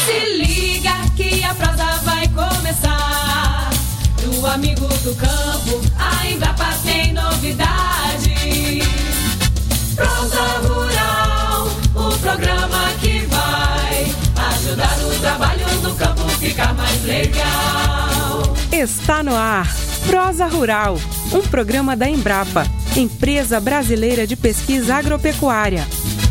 Se liga que a prosa vai começar. Pro amigo do campo, a Embrapa tem novidade. Prosa Rural, o programa que vai ajudar o trabalho no campo ficar mais legal. Está no ar, Prosa Rural, um programa da Embrapa, Empresa Brasileira de Pesquisa Agropecuária.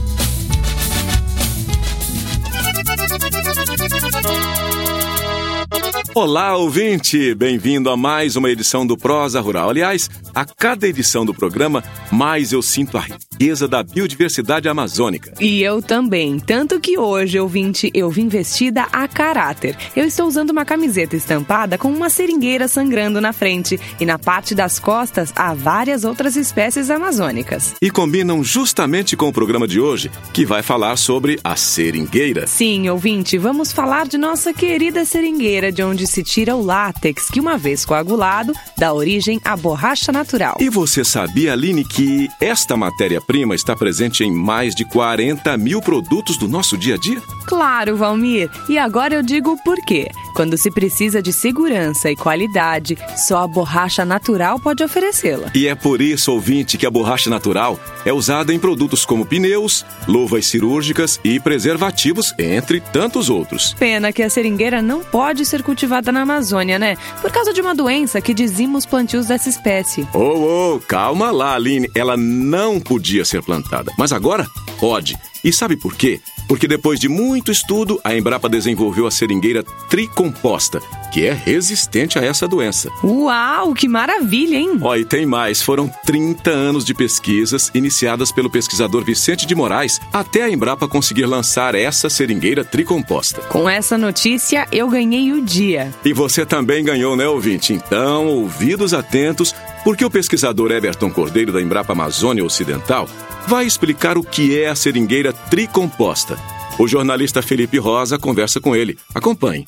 Olá, ouvinte! Bem-vindo a mais uma edição do Prosa Rural. Aliás, a cada edição do programa, mais eu sinto a riqueza da biodiversidade amazônica. E eu também, tanto que hoje, ouvinte, eu vim vestida a caráter. Eu estou usando uma camiseta estampada com uma seringueira sangrando na frente e na parte das costas há várias outras espécies amazônicas. E combinam justamente com o programa de hoje, que vai falar sobre a seringueira. Sim, ouvinte, vamos falar de nossa querida seringueira, de onde se tira o látex, que uma vez coagulado, dá origem à borracha natural. E você sabia, Aline, que esta matéria-prima está presente em mais de 40 mil produtos do nosso dia a dia? Claro, Valmir. E agora eu digo por quê. Quando se precisa de segurança e qualidade, só a borracha natural pode oferecê-la. E é por isso, ouvinte, que a borracha natural é usada em produtos como pneus, luvas cirúrgicas e preservativos, entre tantos outros. Pena que a seringueira não pode ser cultivada na Amazônia, né? Por causa de uma doença que dizima os plantios dessa espécie. Calma lá, Aline. Ela não podia ser plantada, mas agora pode. E sabe por quê? Porque depois de muito estudo, a Embrapa desenvolveu a seringueira tricomposta, que é resistente a essa doença. Uau, que maravilha, hein? E tem mais. Foram 30 anos de pesquisas iniciadas pelo pesquisador Vicente de Moraes até a Embrapa conseguir lançar essa seringueira tricomposta. Com essa notícia, eu ganhei o dia. E você também ganhou, né, ouvinte? Então, ouvidos atentos, porque o pesquisador Everton Cordeiro da Embrapa Amazônia Ocidental vai explicar o que é a seringueira tricomposta. O jornalista Felipe Rosa conversa com ele. Acompanhe.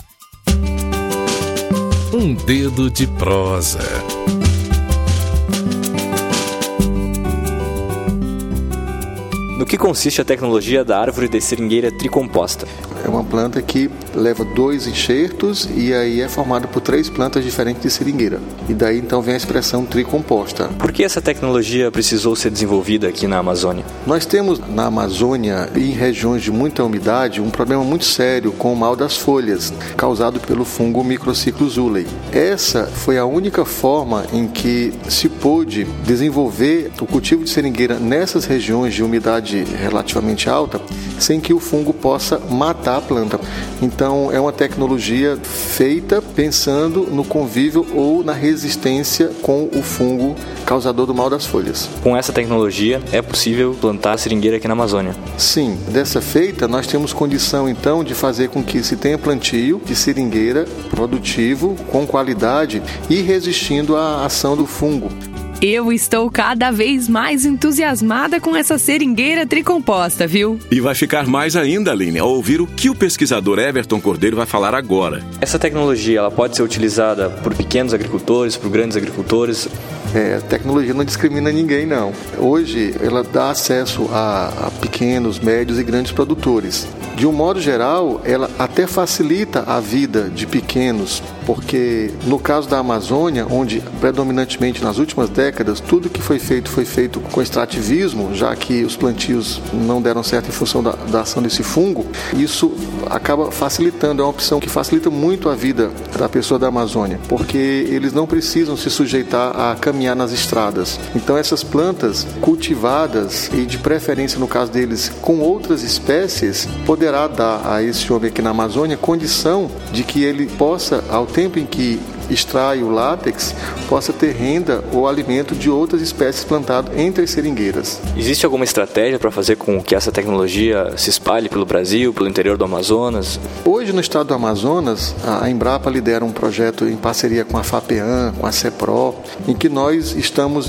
Um dedo de prosa. No que consiste a tecnologia da árvore de seringueira tricomposta? É uma planta que leva 2 enxertos e aí é formada por 3 plantas diferentes de seringueira. E daí então vem a expressão tricomposta. Por que essa tecnologia precisou ser desenvolvida aqui na Amazônia? Nós temos na Amazônia e em regiões de muita umidade um problema muito sério com o mal das folhas, causado pelo fungo Microcyclus ulae. Essa foi a única forma em que se pôde desenvolver o cultivo de seringueira nessas regiões de umidade relativamente alta, sem que o fungo possa matar a planta. Então é uma tecnologia feita pensando no convívio ou na resistência com o fungo causador do mal das folhas. Com essa tecnologia é possível plantar seringueira aqui na Amazônia? Sim, dessa feita nós temos condição então de fazer com que se tenha plantio de seringueira produtivo, com qualidade e resistindo à ação do fungo. Eu estou cada vez mais entusiasmada com essa seringueira tricomposta, viu? E vai ficar mais ainda, Aline, ao ouvir o que o pesquisador Everton Cordeiro vai falar agora. Essa tecnologia ela pode ser utilizada por pequenos agricultores, por grandes agricultores? A tecnologia não discrimina ninguém, não. Hoje, ela dá acesso a pequenos, médios e grandes produtores. De um modo geral, ela até facilita a vida de pequenos, porque no caso da Amazônia, onde predominantemente nas últimas décadas, tudo que foi feito com extrativismo, já que os plantios não deram certo em função da ação desse fungo, isso acaba facilitando, é uma opção que facilita muito a vida da pessoa da Amazônia, porque eles não precisam se sujeitar a caminhar nas estradas. Então essas plantas cultivadas e de preferência no caso deles com outras espécies, poderá dar a esse homem aqui na Amazônia condição de que ele possa, ao tempo em que extrai o látex, possa ter renda ou alimento de outras espécies plantadas entre as seringueiras. Existe alguma estratégia para fazer com que essa tecnologia se espalhe pelo Brasil, pelo interior do Amazonas? Hoje, no estado do Amazonas, a Embrapa lidera um projeto em parceria com a FAPEAM, com a CEPRO, em que nós estamos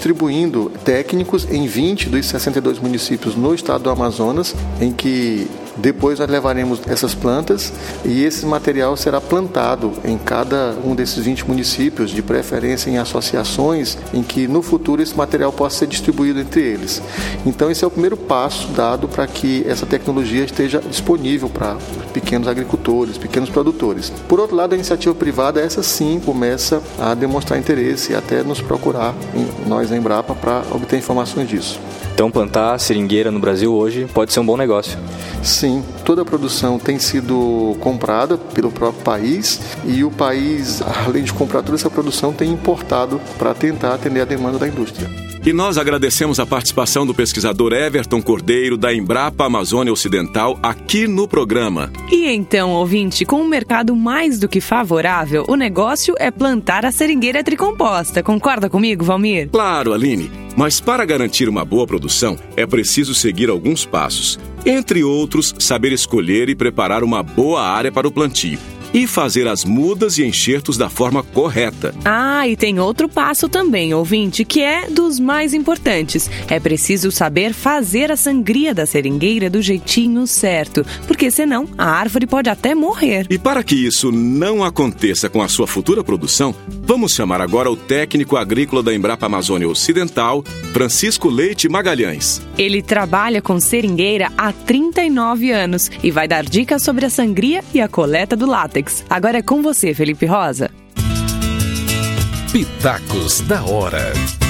distribuindo técnicos em 20 dos 62 municípios no estado do Amazonas, em que Depois nós levaremos essas plantas e esse material será plantado em cada um desses 20 municípios, de preferência em associações em que no futuro esse material possa ser distribuído entre eles. Então esse é o primeiro passo dado para que essa tecnologia esteja disponível para pequenos agricultores, pequenos produtores. Por outro lado, a iniciativa privada, essa sim começa a demonstrar interesse e até nos procurar, nós na Embrapa, para obter informações disso. Então plantar seringueira no Brasil hoje pode ser um bom negócio. Sim, toda a produção tem sido comprada pelo próprio país e o país, além de comprar toda essa produção, tem importado para tentar atender a demanda da indústria. E nós agradecemos a participação do pesquisador Everton Cordeiro, da Embrapa Amazônia Ocidental, aqui no programa. E então, ouvinte, com um mercado mais do que favorável, o negócio é plantar a seringueira tricomposta. Concorda comigo, Valmir? Claro, Aline. Mas para garantir uma boa produção, é preciso seguir alguns passos. Entre outros, saber escolher e preparar uma boa área para o plantio. E fazer as mudas e enxertos da forma correta. Ah, e tem outro passo também, ouvinte, que é dos mais importantes. É preciso saber fazer a sangria da seringueira do jeitinho certo, porque senão a árvore pode até morrer. E para que isso não aconteça com a sua futura produção, vamos chamar agora o técnico agrícola da Embrapa Amazônia Ocidental, Francisco Leite Magalhães. Ele trabalha com seringueira há 39 anos e vai dar dicas sobre a sangria e a coleta do látex. Agora é com você, Felipe Rosa. Pitacos da hora.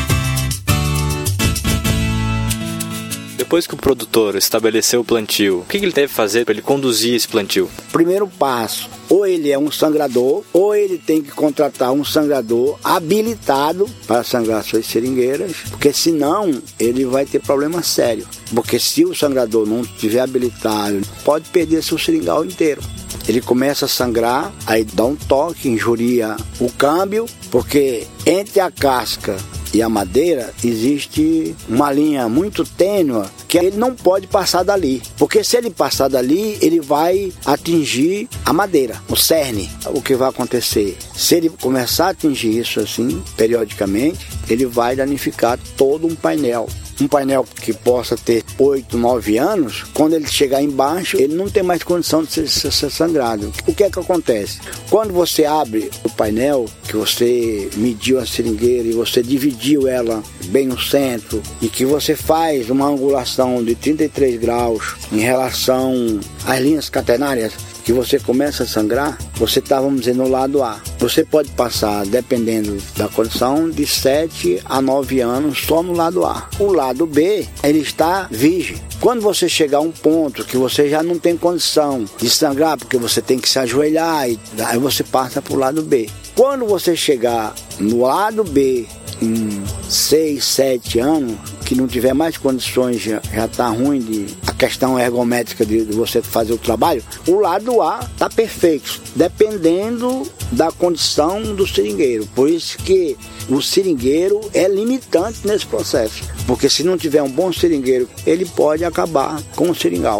Depois que o produtor estabeleceu o plantio, o que ele deve fazer para ele conduzir esse plantio? Primeiro passo, ou ele é um sangrador, ou ele tem que contratar um sangrador habilitado para sangrar suas seringueiras, porque senão ele vai ter problema sério. Porque se o sangrador não estiver habilitado, pode perder seu seringal inteiro. Ele começa a sangrar, aí dá um toque, injuria o câmbio, porque entre a casca e a madeira existe uma linha muito tênue que ele não pode passar dali, porque se ele passar dali, ele vai atingir a madeira, o cerne. O que vai acontecer? Se ele começar a atingir isso assim, periodicamente, ele vai danificar todo um painel. Um painel que possa ter 8, 9 anos, quando ele chegar embaixo, ele não tem mais condição de ser sangrado. O que é que acontece? Quando você abre o painel, que você mediu a seringueira e você dividiu ela bem no centro, e que você faz uma angulação de 33 graus em relação às linhas catenárias, que você começa a sangrar, você está, vamos dizer, no lado A. Você pode passar, dependendo da condição, de 7 a 9 anos só no lado A. O lado B, ele está virgem. Quando você chegar a um ponto que você já não tem condição de sangrar, porque você tem que se ajoelhar, e aí você passa para o lado B. Quando você chegar no lado B, em 6, 7 anos, que não tiver mais condições, já está ruim a questão ergométrica de você fazer o trabalho, o lado A está perfeito, dependendo da condição do seringueiro. Por isso que o seringueiro é limitante nesse processo, porque se não tiver um bom seringueiro, ele pode acabar com o seringal.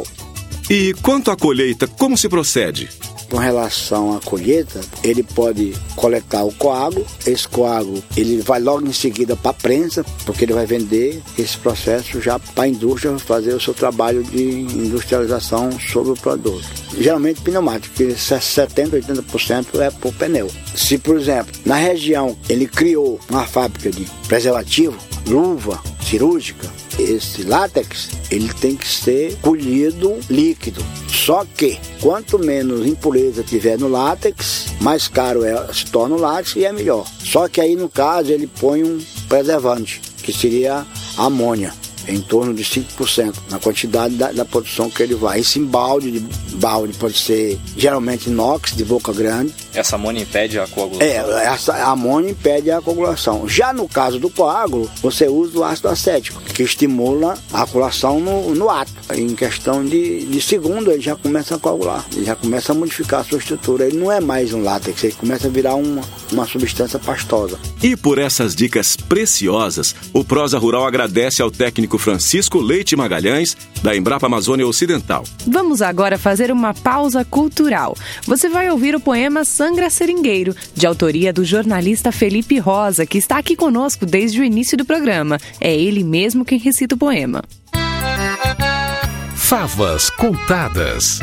E quanto à colheita, como se procede? Com relação à colheita, ele pode coletar o coágulo. Esse coágulo ele vai logo em seguida para a prensa, porque ele vai vender esse processo já para a indústria fazer o seu trabalho de industrialização sobre o produto. Geralmente pneumático, que 70%, 80% é por pneu. Se, por exemplo, na região ele criou uma fábrica de preservativo, luva cirúrgica, esse látex, ele tem que ser colhido líquido. Só que, quanto menos impureza tiver no látex, mais caro se torna o látex e é melhor. Só que aí, no caso, ele põe um preservante, que seria a amônia, em torno de 5% na quantidade da produção que ele vai. Esse balde pode ser geralmente inox, de boca grande. Essa amônia impede a coagulação? Essa amônia impede a coagulação. Já no caso do coágulo, você usa o ácido acético, que estimula a coagulação no ato. Em questão de segundo, ele já começa a coagular, ele já começa a modificar a sua estrutura. Ele não é mais um látex, ele começa a virar uma substância pastosa. E por essas dicas preciosas, o Prosa Rural agradece ao técnico Francisco Leite Magalhães, da Embrapa Amazônia Ocidental. Vamos agora fazer uma pausa cultural. Você vai ouvir o poema Sangra Seringueiro, de autoria do jornalista Felipe Rosa, que está aqui conosco desde o início do programa. É ele mesmo quem recita o poema. Favas Contadas.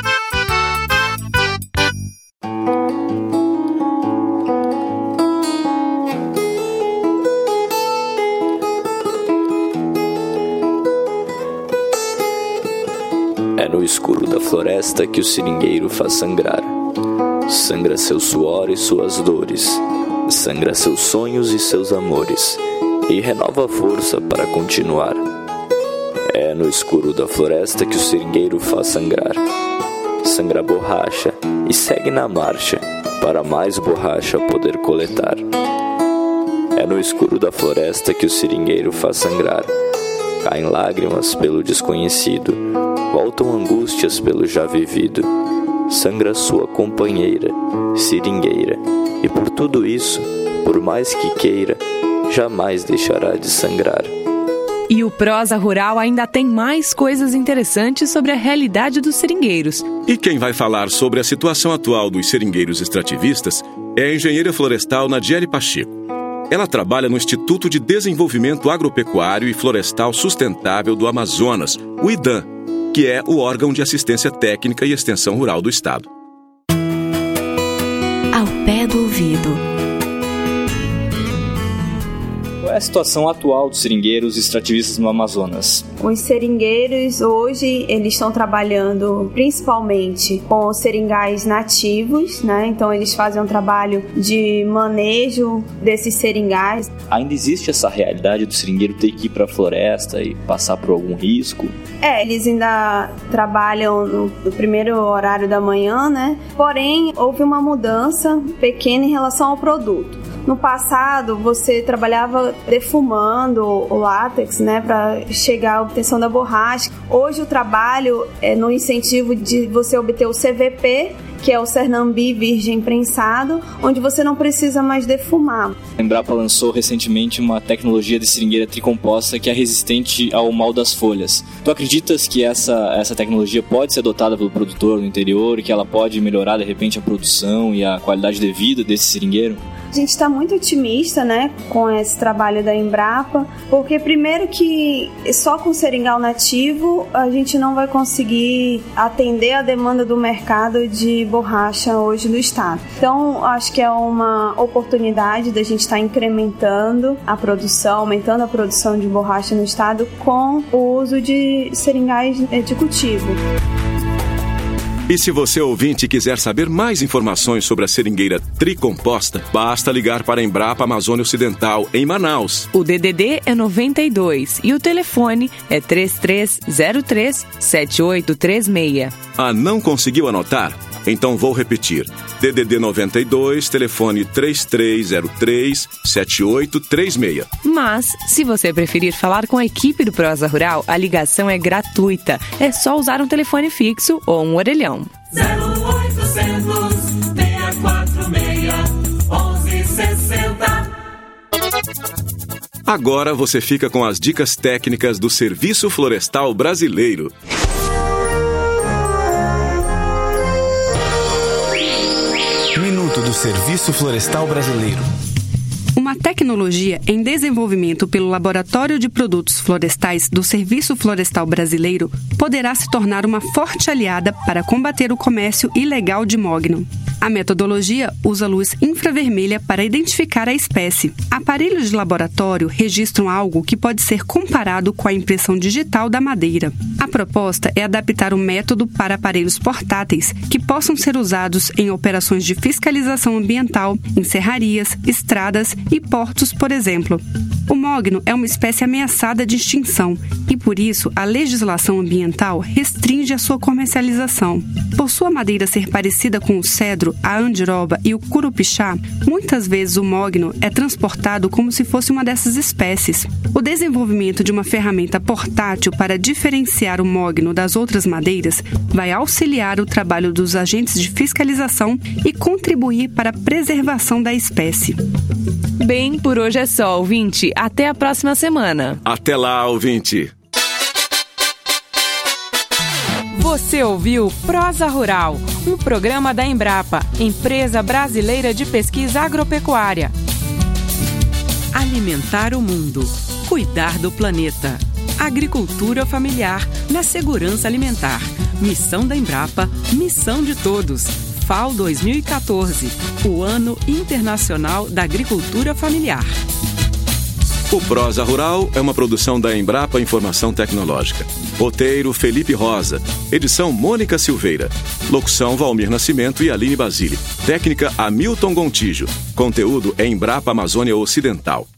É no escuro da floresta que o seringueiro faz sangrar. Sangra seu suor e suas dores. Sangra seus sonhos e seus amores. E renova a força para continuar. É no escuro da floresta que o seringueiro faz sangrar. Sangra a borracha e segue na marcha para mais borracha poder coletar. É no escuro da floresta que o seringueiro faz sangrar. Caem lágrimas pelo desconhecido, voltam angústias pelo já vivido. Sangra sua companheira, seringueira, e por tudo isso, por mais que queira, jamais deixará de sangrar. E o Prosa Rural ainda tem mais coisas interessantes sobre a realidade dos seringueiros. E quem vai falar sobre a situação atual dos seringueiros extrativistas é a engenheira florestal Nadiele Pacheco. Ela trabalha no Instituto de Desenvolvimento Agropecuário e Florestal Sustentável do Amazonas, o IDAM, que é o órgão de assistência técnica e extensão rural do estado. Ao pé do ouvido. Qual é a situação atual dos seringueiros extrativistas no Amazonas? Os seringueiros hoje eles estão trabalhando principalmente com seringais nativos, né? Então eles fazem um trabalho de manejo desses seringais. Ainda existe essa realidade do seringueiro ter que ir para a floresta e passar por algum risco? Eles ainda trabalham no primeiro horário da manhã, né? Porém, houve uma mudança pequena em relação ao produto. No passado, você trabalhava defumando o látex, né, para chegar à obtenção da borracha. Hoje o trabalho é no incentivo de você obter o CVP, que é o Cernambi virgem prensado, onde você não precisa mais defumar. A Embrapa lançou recentemente uma tecnologia de seringueira tricomposta que é resistente ao mal das folhas. Tu acreditas que essa tecnologia pode ser adotada pelo produtor no interior e que ela pode melhorar de repente a produção e a qualidade de vida desse seringueiro? A gente está muito otimista, né, com esse trabalho da Embrapa, porque primeiro que só com seringal nativo a gente não vai conseguir atender a demanda do mercado de borracha hoje no estado. Então, acho que é uma oportunidade da gente estar incrementando a produção, aumentando a produção de borracha no estado com o uso de seringais de cultivo. E se você, ouvinte, quiser saber mais informações sobre a seringueira tricomposta, basta ligar para a Embrapa Amazônia Ocidental, em Manaus. O DDD é 92 e o telefone é 3303-7836. Ah, não conseguiu anotar? Então vou repetir. DDD 92, telefone 3303-7836. Mas, se você preferir falar com a equipe do Prosa Rural, a ligação é gratuita. É só usar um telefone fixo ou um orelhão. 0800 646 1160. Agora você fica com as dicas técnicas do Serviço Florestal Brasileiro. Minuto do Serviço Florestal Brasileiro. Uma tecnologia em desenvolvimento pelo Laboratório de Produtos Florestais do Serviço Florestal Brasileiro poderá se tornar uma forte aliada para combater o comércio ilegal de mogno. A metodologia usa luz infravermelha para identificar a espécie. Aparelhos de laboratório registram algo que pode ser comparado com a impressão digital da madeira. A proposta é adaptar o método para aparelhos portáteis que possam ser usados em operações de fiscalização ambiental, em serrarias, estradas e portos, por exemplo. O mogno é uma espécie ameaçada de extinção e, por isso, a legislação ambiental restringe a sua comercialização. Por sua madeira ser parecida com o cedro, a andiroba e o curupixá, muitas vezes o mogno é transportado como se fosse uma dessas espécies. O desenvolvimento de uma ferramenta portátil para diferenciar o mogno das outras madeiras vai auxiliar o trabalho dos agentes de fiscalização e contribuir para a preservação da espécie. Bem, por hoje é só, ouvinte. Até a próxima semana. Até lá, ouvinte. Você ouviu Prosa Rural, um programa da Embrapa, Empresa Brasileira de Pesquisa Agropecuária. Alimentar o mundo. Cuidar do planeta. Agricultura familiar na segurança alimentar. Missão da Embrapa, missão de todos. FAO 2014, o Ano Internacional da Agricultura Familiar. O Prosa Rural é uma produção da Embrapa Informação Tecnológica. Roteiro Felipe Rosa. Edição Mônica Silveira. Locução Valmir Nascimento e Aline Basile. Técnica Hamilton Gontijo. Conteúdo Embrapa Amazônia Ocidental.